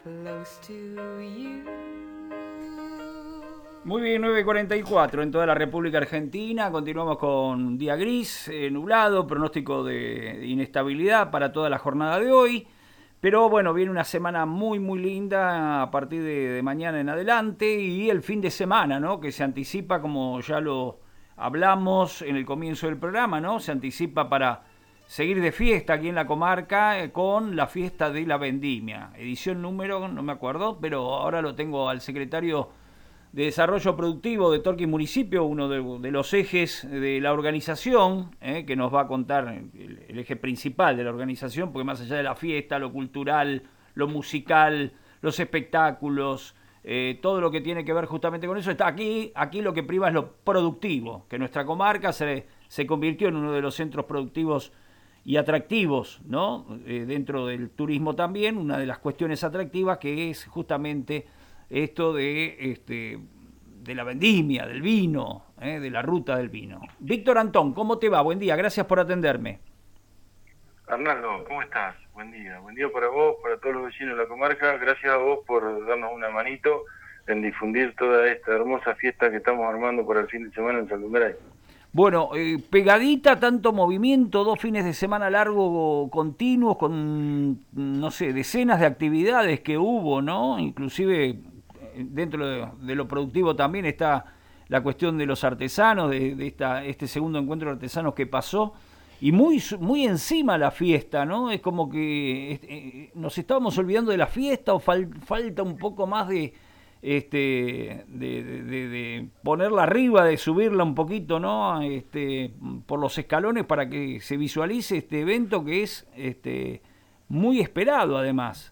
close to you. Muy bien, 9:44 en toda la República Argentina. Continuamos con día gris, nublado, pronóstico de inestabilidad para toda la jornada de hoy. Pero bueno, viene una semana muy linda a partir de mañana en adelante y el fin de semana, ¿no? Que se anticipa, como ya lo hablamos en el comienzo del programa, ¿no? Se anticipa para seguir de fiesta aquí en la comarca con la fiesta de la vendimia. Edición número, no me acuerdo, pero ahora lo tengo al secretario de Desarrollo Productivo de Torquín Municipio, uno de los ejes de la organización, que nos va a contar el eje principal de la organización, porque más allá de la fiesta, lo cultural, lo musical, los espectáculos, todo lo que tiene que ver justamente con eso, está aquí lo que priva es lo productivo, que nuestra comarca se convirtió en uno de los centros productivos y atractivos, ¿no? Dentro del turismo también, una de las cuestiones atractivas que es justamente esto de la vendimia, del vino, de la ruta del vino. Víctor Antón, ¿cómo te va? Buen día, gracias por atenderme. Arnaldo, ¿cómo estás? Buen día para vos, para todos los vecinos de la comarca. Gracias a vos por darnos una manito en difundir toda esta hermosa fiesta que estamos armando para el fin de semana en Saldumeray. Bueno, pegadita, tanto movimiento, 2 fines de semana largos continuos, con, no sé, decenas de actividades que hubo, ¿no? Inclusive dentro de lo productivo también está la cuestión de los artesanos, de este segundo encuentro de artesanos que pasó, y muy encima la fiesta, ¿no? Es como que nos estábamos olvidando de la fiesta o falta un poco más de ponerla arriba, de subirla un poquito, ¿no? Por los escalones para que se visualice este evento que es muy esperado además.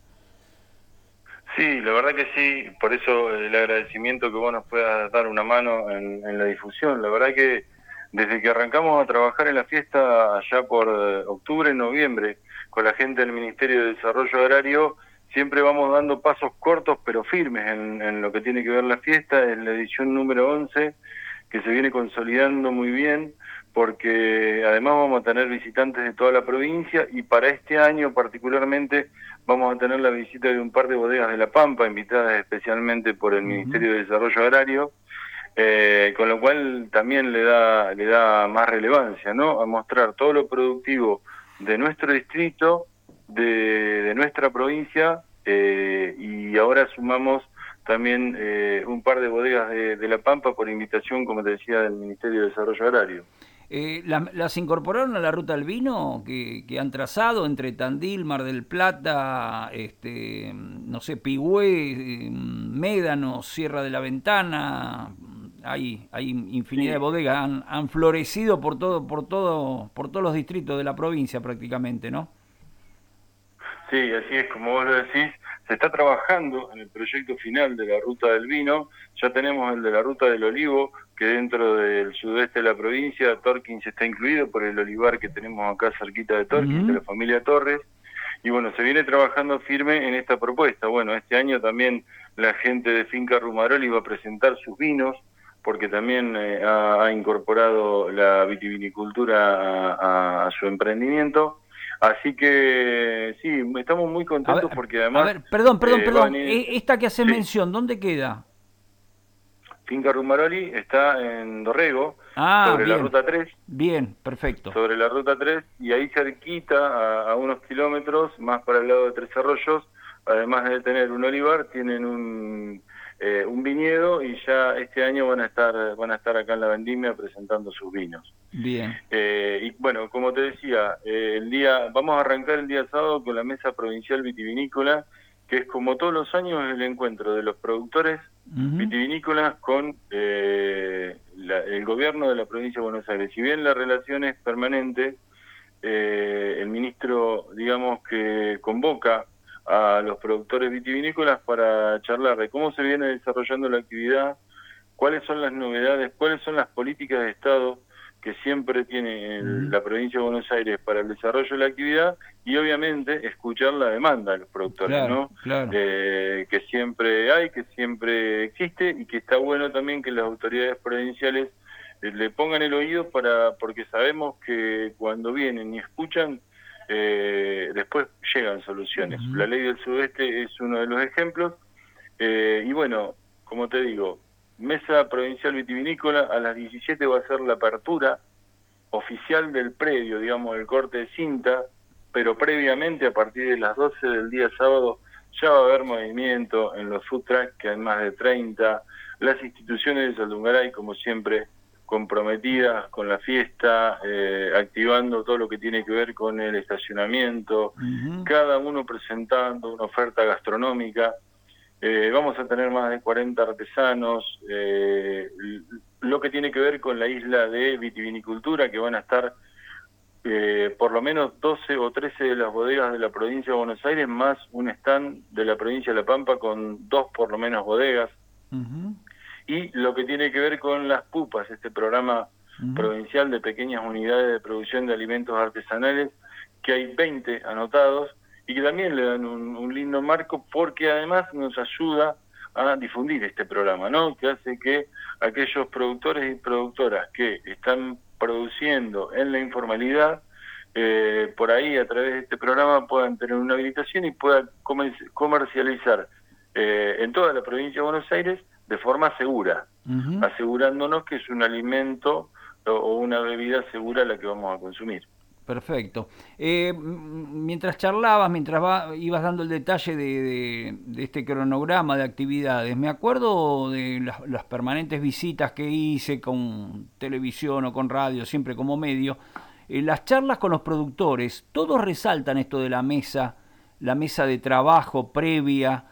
Sí, la verdad que sí, por eso el agradecimiento que vos nos puedas dar una mano en la difusión. La verdad que desde que arrancamos a trabajar en la fiesta allá por octubre, noviembre, con la gente del Ministerio de Desarrollo Agrario, siempre vamos dando pasos cortos pero firmes en lo que tiene que ver la fiesta. Es la edición número 11, que se viene consolidando muy bien, porque además vamos a tener visitantes de toda la provincia y para este año particularmente vamos a tener la visita de un par de bodegas de La Pampa, invitadas especialmente por el Ministerio de Desarrollo Agrario, con lo cual también le da más relevancia, ¿no? A mostrar todo lo productivo de nuestro distrito, de nuestra provincia, y ahora sumamos también un par de bodegas de La Pampa por invitación, como te decía, del Ministerio de Desarrollo Agrario. ¿Las incorporaron a la ruta del vino que han trazado entre Tandil, Mar del Plata, no sé, Pigüé, Médanos, Sierra de la Ventana? Hay infinidad de bodegas, han florecido por todos los distritos de la provincia prácticamente, ¿no? Sí, así es, como vos lo decís, se está trabajando en el proyecto final de la ruta del vino. Ya tenemos el de la ruta del olivo, que dentro del sudeste de la provincia, Torquín se está incluido por el olivar que tenemos acá cerquita de Torquín, de la familia Torres. Y bueno, se viene trabajando firme en esta propuesta. Bueno, este año también la gente de Finca Rumaroli va a presentar sus vinos, porque también ha incorporado la vitivinicultura a su emprendimiento. Así que sí, estamos muy contentos porque además... A ver, perdón. Esta que hace mención, ¿dónde queda? Finca Rumaroli está en Dorrego, sobre la ruta 3. Bien, perfecto. Sobre la ruta 3, y ahí cerquita, a unos kilómetros, más para el lado de Tres Arroyos, además de tener un olivar, tienen un viñedo, y ya este año van a estar acá en la vendimia presentando sus vinos. Bien. Y bueno, como te decía, vamos a arrancar el día sábado con la Mesa Provincial Vitivinícola, que es como todos los años el encuentro de los productores vitivinícolas con el gobierno de la provincia de Buenos Aires. Si bien la relación es permanente, el ministro, digamos, que convoca a los productores vitivinícolas para charlar de cómo se viene desarrollando la actividad, cuáles son las novedades, cuáles son las políticas de Estado que siempre tiene la provincia de Buenos Aires para el desarrollo de la actividad, y obviamente escuchar la demanda de los productores, claro, ¿no? Claro. Que siempre hay, que siempre existe, y que está bueno también que las autoridades provinciales le pongan el oído porque sabemos que cuando vienen y escuchan, después llegan soluciones. La ley del sudeste es uno de los ejemplos. Y bueno, como te digo, Mesa Provincial Vitivinícola, a las 17 va a ser la apertura oficial del predio, digamos, el corte de cinta, pero previamente, a partir de las 12 del día sábado, ya va a haber movimiento en los food trucks, que hay más de 30, las instituciones de Saldungaray, como siempre, comprometidas con la fiesta, activando todo lo que tiene que ver con el estacionamiento, cada uno presentando una oferta gastronómica. Vamos a tener más de 40 artesanos, lo que tiene que ver con la isla de vitivinicultura, que van a estar por lo menos 12 o 13 de las bodegas de la provincia de Buenos Aires, más un stand de la provincia de La Pampa con 2 por lo menos bodegas. Y lo que tiene que ver con las PUPAs, este programa provincial de pequeñas unidades de producción de alimentos artesanales, que hay 20 anotados, y que también le dan un lindo marco, porque además nos ayuda a difundir este programa, ¿no? Que hace que aquellos productores y productoras que están produciendo en la informalidad, por ahí a través de este programa puedan tener una habilitación y puedan comercializar en toda la provincia de Buenos Aires de forma segura, asegurándonos que es un alimento o una bebida segura la que vamos a consumir. Perfecto. Mientras charlabas, ibas dando el detalle de este cronograma de actividades, me acuerdo de las permanentes visitas que hice con televisión o con radio, siempre como medio, las charlas con los productores, todos resaltan esto de la mesa de trabajo previa,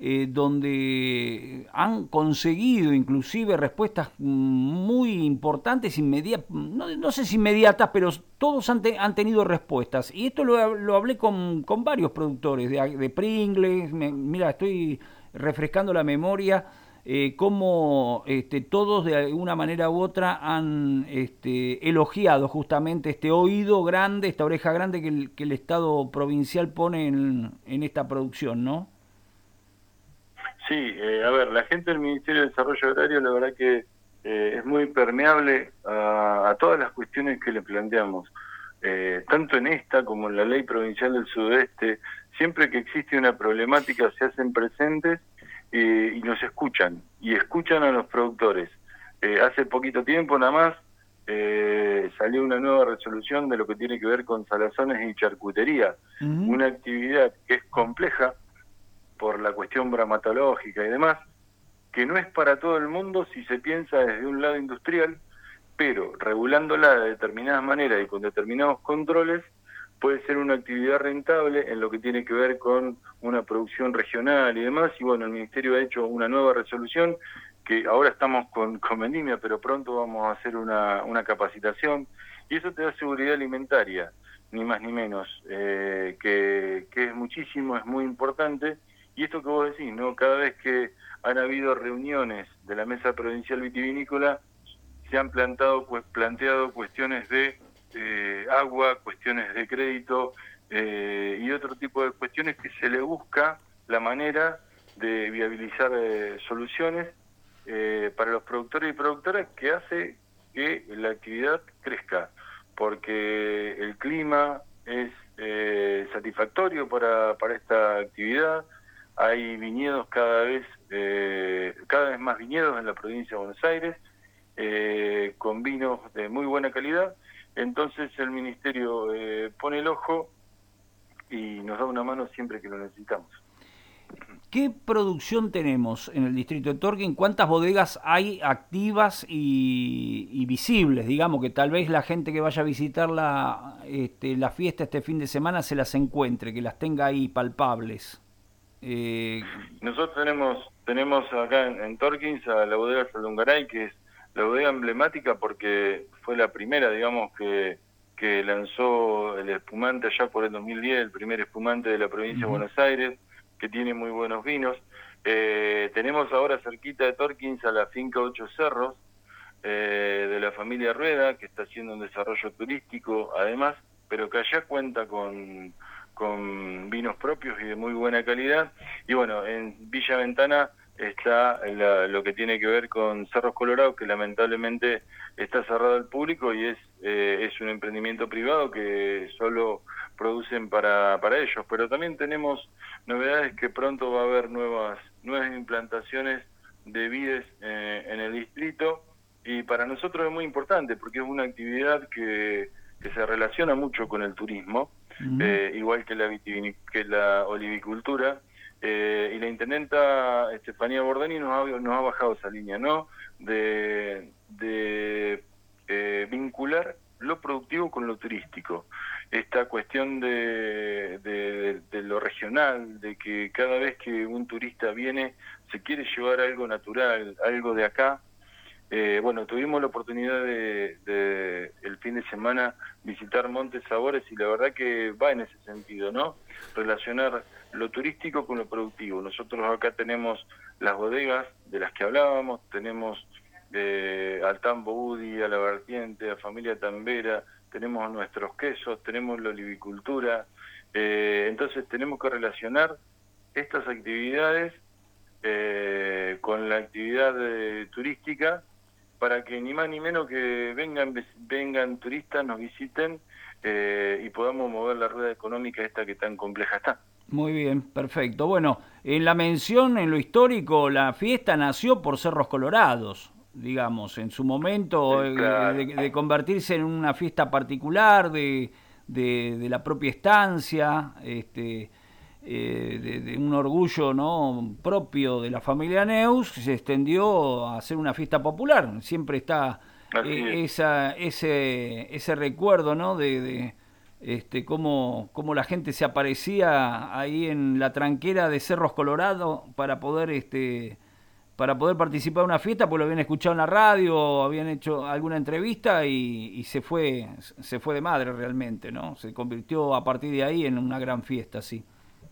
donde han conseguido inclusive respuestas muy importantes, no sé si inmediatas, pero todos han tenido respuestas. Y esto lo hablé con varios productores de Pringles. Mira, estoy refrescando la memoria, cómo todos de alguna manera u otra han elogiado justamente este oído grande, esta oreja grande que el Estado provincial pone en esta producción, ¿no? Sí, a ver, la gente del Ministerio de Desarrollo Agrario, la verdad que es muy permeable a todas las cuestiones que le planteamos, tanto en esta como en la Ley Provincial del Sudeste. Siempre que existe una problemática se hacen presentes y nos escuchan, y escuchan a los productores. Hace poquito tiempo nada más salió una nueva resolución de lo que tiene que ver con salazones y charcutería, una actividad que es compleja por la cuestión bromatológica y demás, que no es para todo el mundo si se piensa desde un lado industrial, pero regulándola de determinadas maneras y con determinados controles, puede ser una actividad rentable en lo que tiene que ver con una producción regional y demás. Y bueno, el Ministerio ha hecho una nueva resolución, que ahora estamos con Vendimia, pero pronto vamos a hacer una capacitación, y eso te da seguridad alimentaria, ni más ni menos, que es muchísimo, es muy importante. Y esto que vos decís, ¿no? Cada vez que han habido reuniones de la Mesa Provincial Vitivinícola, se han planteado cuestiones de agua, cuestiones de crédito y otro tipo de cuestiones que se le busca la manera de viabilizar soluciones para los productores y productoras, que hace que la actividad crezca, porque el clima es satisfactorio para esta actividad. Hay viñedos cada vez más viñedos en la provincia de Buenos Aires, con vinos de muy buena calidad. Entonces el Ministerio pone el ojo y nos da una mano siempre que lo necesitamos. ¿Qué producción tenemos en el distrito de Torquín? ¿Cuántas bodegas hay activas y visibles? Digamos que tal vez la gente que vaya a visitar la fiesta este fin de semana se las encuentre, que las tenga ahí palpables. Nosotros tenemos acá en Torkins a la bodega Saldungaray, que es la bodega emblemática porque fue la primera, digamos, que lanzó el espumante allá por el 2010, el primer espumante de la provincia de Buenos Aires, que tiene muy buenos vinos. Tenemos ahora cerquita de Torkins a la finca 8 Cerros, de la familia Rueda, que está haciendo un desarrollo turístico además, pero que allá cuenta con vinos propios y de muy buena calidad. Y bueno, en Villa Ventana está lo que tiene que ver con Cerros Colorados, que lamentablemente está cerrado al público y es un emprendimiento privado que solo producen para ellos. Pero también tenemos novedades que pronto va a haber nuevas implantaciones de vides en el distrito, y para nosotros es muy importante porque es una actividad que se relaciona mucho con el turismo, igual que la olivicultura. Y la intendenta Estefanía Bordani nos ha bajado esa línea, ¿no? De vincular lo productivo con lo turístico. Esta cuestión de lo regional, de que cada vez que un turista viene se quiere llevar algo natural, algo de acá. Bueno, tuvimos la oportunidad de el fin de semana visitar Montes Sabores y la verdad que va en ese sentido, ¿no? Relacionar lo turístico con lo productivo. Nosotros acá tenemos las bodegas de las que hablábamos, tenemos al Tambo Udi, a La Vertiente, a Familia Tambera, tenemos nuestros quesos, tenemos la olivicultura, entonces tenemos que relacionar estas actividades con la actividad turística, para que ni más ni menos que vengan turistas, nos visiten y podamos mover la rueda económica esta que tan compleja está. Muy bien, perfecto. Bueno, en la mención, en lo histórico, la fiesta nació por Cerros Colorados, digamos, en su momento, Claro. de convertirse en una fiesta particular de la propia estancia, de un orgullo, ¿no?, propio de la familia Neus, se extendió a ser una fiesta popular. Siempre está ese recuerdo, ¿no?, de cómo la gente se aparecía ahí en la tranquera de Cerros Colorado para poder participar de una fiesta, porque lo habían escuchado en la radio, habían hecho alguna entrevista y se fue de madre realmente, ¿no? Se convirtió a partir de ahí en una gran fiesta, sí.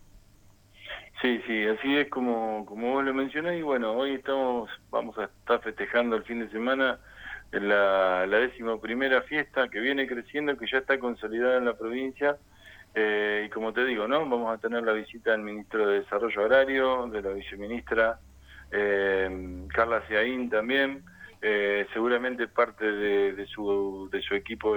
Sí, así es como vos lo mencionás, y bueno, hoy vamos a estar festejando el fin de semana la 11ª fiesta que viene creciendo, que ya está consolidada en la provincia, y como te digo, ¿no?, vamos a tener la visita del ministro de Desarrollo Agrario, de la viceministra Carla Ciaín también, seguramente parte de su equipo,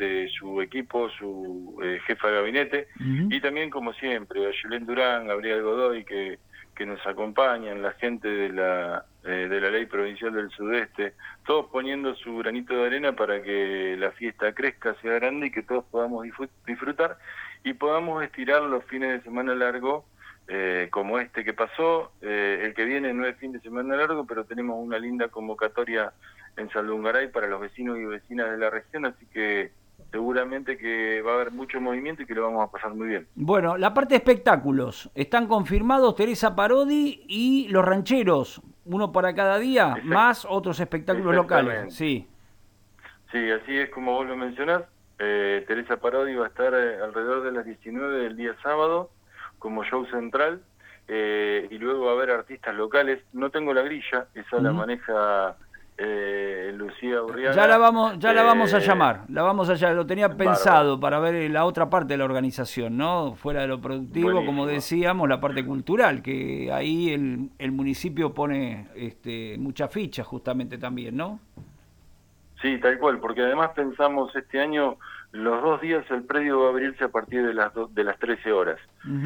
su jefa de gabinete, y también, como siempre, Ayelén Durán, Gabriel Godoy, que nos acompañan, la gente de la Ley Provincial del Sudeste, todos poniendo su granito de arena para que la fiesta crezca, sea grande y que todos podamos disfrutar y podamos estirar los fines de semana largo, como este que pasó. El que viene no es fin de semana largo, pero tenemos una linda convocatoria en Saldungaray para los vecinos y vecinas de la región, así que seguramente que va a haber mucho movimiento y que lo vamos a pasar muy bien. Bueno, la parte de espectáculos, están confirmados Teresa Parodi y Los Rancheros, uno para cada día, más otros espectáculos locales. Sí, así es como vos lo mencionás. Teresa Parodi va a estar alrededor de las 19 del día sábado como show central, y luego va a haber artistas locales. No tengo la grilla, esa la maneja Lucía Urriaga. Ya la vamos a llamar, lo tenía pensado para ver la otra parte de la organización, ¿no? Fuera de lo productivo, buenísimo, como decíamos, la parte cultural, que ahí el municipio pone mucha ficha justamente también, ¿no? Sí, tal cual, porque además pensamos este año, los 2 días el predio va a abrirse a partir de las 13 horas.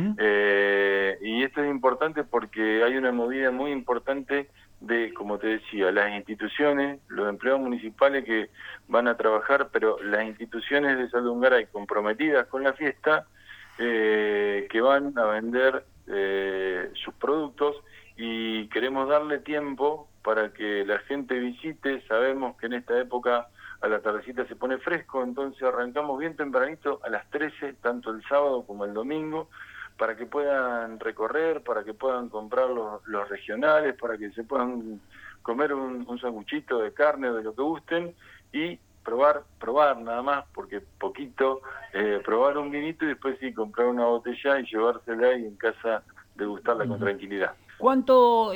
Y esto es importante porque hay una movida muy importante de, como te decía, las instituciones, los empleados municipales que van a trabajar, pero las instituciones de Saldungaray comprometidas con la fiesta, que van a vender sus productos, y queremos darle tiempo para que la gente visite. Sabemos que en esta época a la tardecita se pone fresco, entonces arrancamos bien tempranito a las 13, tanto el sábado como el domingo, para que puedan recorrer, para que puedan comprar los regionales, para que se puedan comer un sanguchito de carne o de lo que gusten, y probar nada más, porque poquito, probar un vinito y después sí comprar una botella y llevársela y en casa degustarla con tranquilidad. ¿Cuánto?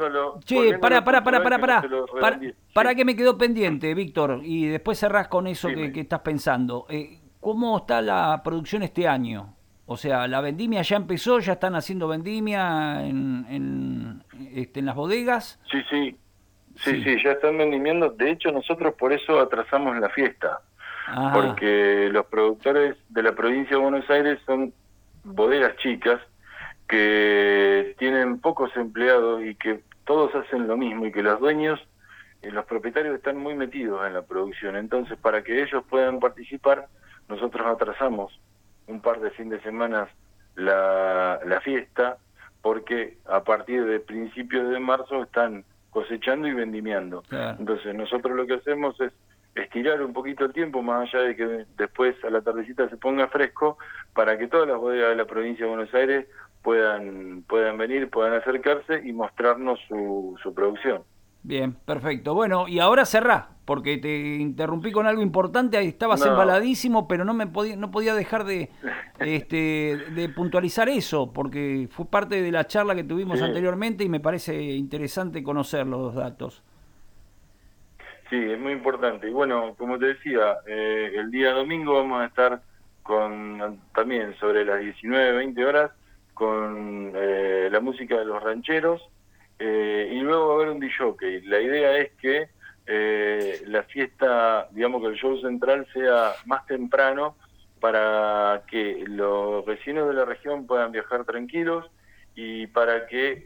Para que me quedó pendiente, Víctor, y después cerrás con eso que estás pensando. ¿Cómo está la producción este año? O sea, la vendimia ya empezó, ya están haciendo vendimia en las bodegas. Sí, sí, sí, Sí. sí, ya están vendimiendo. De hecho, nosotros por eso atrasamos la fiesta, Ajá, porque los productores de la provincia de Buenos Aires son bodegas chicas que tienen pocos empleados y que todos hacen lo mismo y que los dueños, los propietarios están muy metidos en la producción. Entonces, para que ellos puedan participar, nosotros atrasamos un par de fin de semana la fiesta, porque a partir de principios de marzo están cosechando y vendimiando. claro. Entonces nosotros lo que hacemos es estirar un poquito el tiempo, más allá de que después a la tardecita se ponga fresco, para que todas las bodegas de la provincia de Buenos Aires puedan venir, puedan acercarse y mostrarnos su producción. Bien, perfecto. Bueno, y ahora cerrá, porque te interrumpí con algo importante, ahí estabas No, embaladísimo, pero no podía dejar de puntualizar eso, porque fue parte de la charla que tuvimos sí, anteriormente y me parece interesante conocer los datos. sí, es muy importante. Y bueno, como te decía, el día domingo vamos a estar también sobre las 19-20 horas con la música de los rancheros, y luego va a haber un disjockey. La idea es que la fiesta, digamos que el show central sea más temprano para que los vecinos de la región puedan viajar tranquilos y para que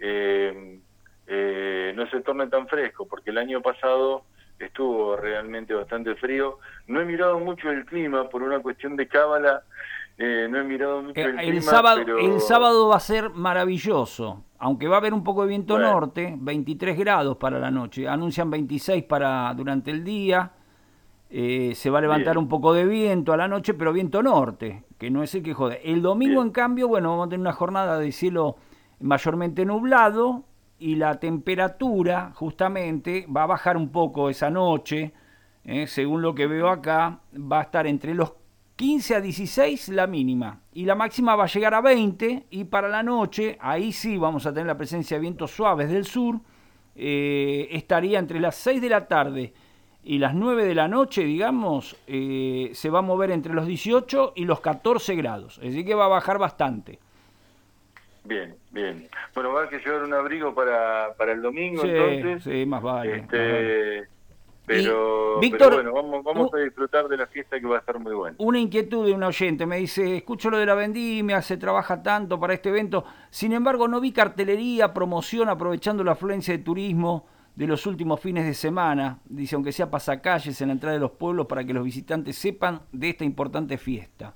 no se torne tan fresco, porque el año pasado estuvo realmente bastante frío. No he mirado mucho el clima por una cuestión de cábala, no he mirado mucho el clima, El pero sábado va a ser maravilloso, aunque va a haber un poco de viento bueno, norte, 23 grados para la noche, anuncian 26 para durante el día, se va a levantar bien, un poco de viento a la noche, pero viento norte, que no es el que jode. El domingo, en bien, cambio, bueno, vamos a tener una jornada de cielo mayormente nublado y la temperatura justamente va a bajar un poco esa noche, según lo que veo ujú, acá, va a estar entre los 15 a 16 la mínima y la máxima va a llegar a 20 y para la noche, ahí sí vamos a tener la presencia de vientos suaves del sur, estaría entre las 6 de la tarde y las 9 de la noche, digamos, se va a mover entre los 18 y los 14 grados, así que va a bajar bastante. bien, bien. Bueno, va a haber que llevar un abrigo para el domingo, Sí, entonces, sí, más vale, más vale. este, Y, pero Víctor, bueno, vamos a disfrutar de la fiesta, que va a estar muy buena. una inquietud de un oyente, me dice, escucho lo de la vendimia, se trabaja tanto para este evento, sin embargo no vi cartelería, promoción aprovechando la afluencia de turismo de los últimos fines de semana, dice, aunque sea pasacalles en la entrada de los pueblos para que los visitantes sepan de esta importante fiesta.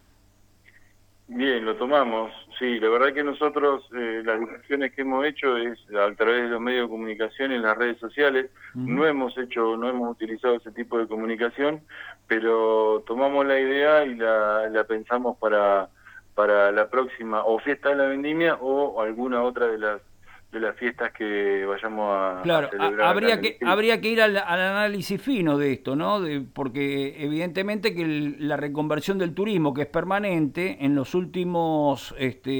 Bien, lo tomamos. Sí, la verdad que nosotros las difusiones que hemos hecho es a través de los medios de comunicación y las redes sociales. Ujú. No hemos utilizado ese tipo de comunicación, pero tomamos la idea y la pensamos para la próxima o fiesta de la vendimia o alguna otra de las fiestas que vayamos a Claro, celebrar acá en el distrito. habría que ir al análisis fino de esto, ¿no? Porque evidentemente que la reconversión del turismo, que es permanente, en los últimos,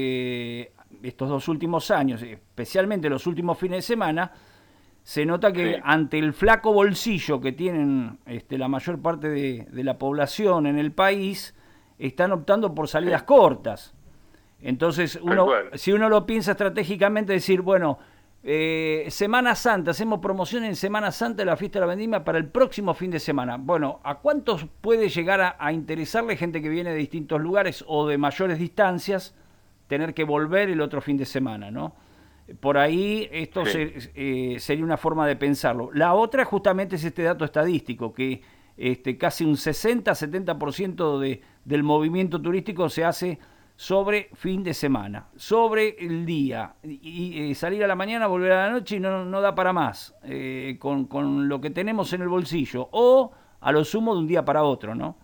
estos 2 últimos años, especialmente los últimos fines de semana, se nota que Sí, ante el flaco bolsillo que tienen la mayor parte de la población en el país, están optando por salidas sí, cortas. Entonces, tal cual. si uno lo piensa estratégicamente, decir, bueno, Semana Santa, hacemos promoción en Semana Santa de la fiesta de la vendimia para el próximo fin de semana. Bueno, ¿a cuántos puede llegar a interesarle gente que viene de distintos lugares o de mayores distancias tener que volver el otro fin de semana, ¿no? Por ahí esto Sí, sería una forma de pensarlo. La otra justamente es este dato estadístico, que casi un 60-70% del movimiento turístico se hace sobre fin de semana, sobre el día, y salir a la mañana, volver a la noche y no da para más, con lo que tenemos en el bolsillo, o a lo sumo de un día para otro, ¿no?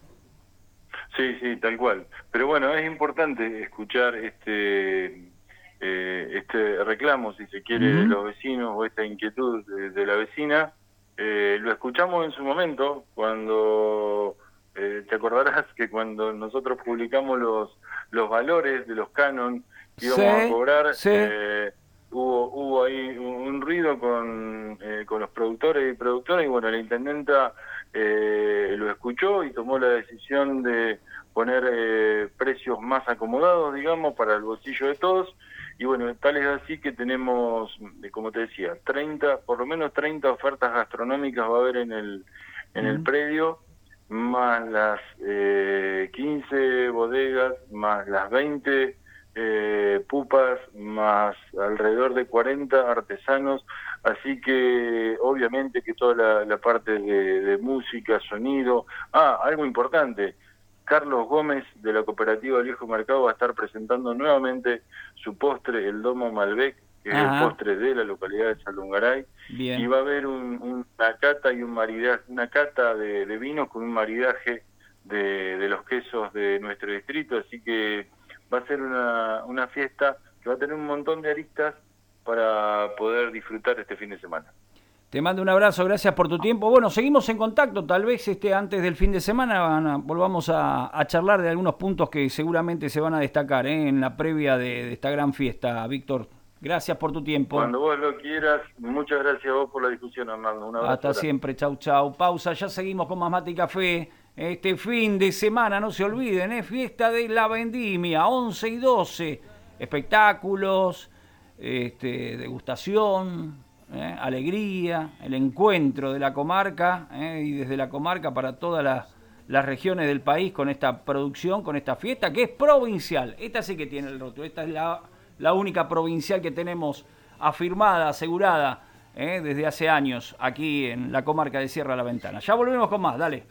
sí, sí, tal cual. Pero bueno, es importante escuchar este reclamo, si se quiere, de Ujú. los vecinos o esta inquietud de la vecina. Lo escuchamos en su momento cuando, te acordarás que cuando nosotros publicamos los valores de los canon que íbamos a Sí, cobrar, sí. hubo ahí un ruido con los productores y productoras, y bueno, la intendenta lo escuchó y tomó la decisión poner precios más acomodados, digamos, para el bolsillo de todos. Y bueno, tal es así que tenemos, como te decía, 30, por lo menos 30 ofertas gastronómicas va a haber en el predio, más las 15 bodegas, más las 20 pupas, más alrededor de 40 artesanos. Así que obviamente que toda la parte de música, sonido. Algo importante, Carlos Gómez de la cooperativa El Viejo Mercado va a estar presentando nuevamente su postre, el Domo Malbec, que es el postre de la localidad de Salungaray. Bien. Y va a haber una cata y un maridaje, una cata de vinos con un maridaje de los quesos de nuestro distrito, así que va a ser una fiesta que va a tener un montón de aristas para poder disfrutar este fin de semana. Te mando un abrazo, gracias por tu tiempo. Bueno, seguimos en contacto, tal vez antes del fin de semana volvamos a charlar de algunos puntos que seguramente se van a destacar en la previa de esta gran fiesta. Víctor, gracias por tu tiempo. Cuando vos lo quieras, muchas gracias a vos por la discusión, Armando. Un abrazo. Hasta siempre, chau, chau. Pausa, ya seguimos con más Mate y Café. Este fin de semana, no se olviden, fiesta de la vendimia, 11 y 12. Espectáculos, degustación, alegría, el encuentro de la comarca y desde la comarca para todas las regiones del país con esta producción, con esta fiesta que es provincial. Esta sí que tiene el rótulo, esta es la única provincial que tenemos afirmada, asegurada desde hace años aquí en la comarca de Sierra La Ventana. Ya volvemos con más, dale.